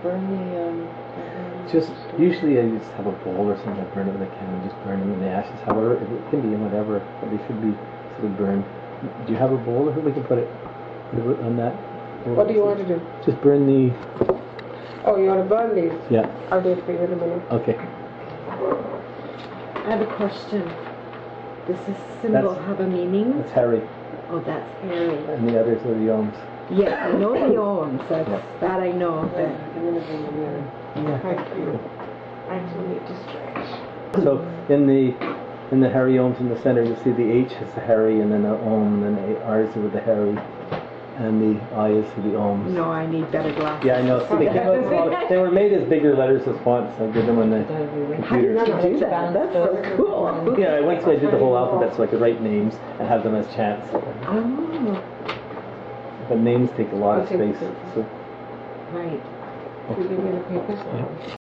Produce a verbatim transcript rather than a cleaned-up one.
burn the, um... Just, usually I just have a bowl or something, I burn it with a candle, just burn them in the ashes. However, it can be in whatever, but they should be sort of burned. Do you have a bowl or we can put it on that? What do you want to do? Just burn the... Oh, you want to burn these? Yeah. I'll do it for you in a minute. Okay. I have a question. Does this symbol That's- have a meaning? That's Harry. Oh, that's Harry. And the others are the Ohms. Yeah, I know the Ohms. That's, Yeah. that I know. But I'm going to bring them in. Yeah. Thank you. I actually need to stretch. So in the in the Harry Ohms in the center, you see the H is the Harry, and then the Ohm, and then the R is with the Harry, and the I is for the Ohms. no, I need better glasses. Yeah, I know. So they, came out smaller. They were made as bigger letters as fonts. I did them on the How did computer. you do that? That's so cool. Yeah, I went so I did the whole alphabet so I could write names and have them as chants. Oh, But names take a lot of I'll take space. the- So. right. Can you give me the papers?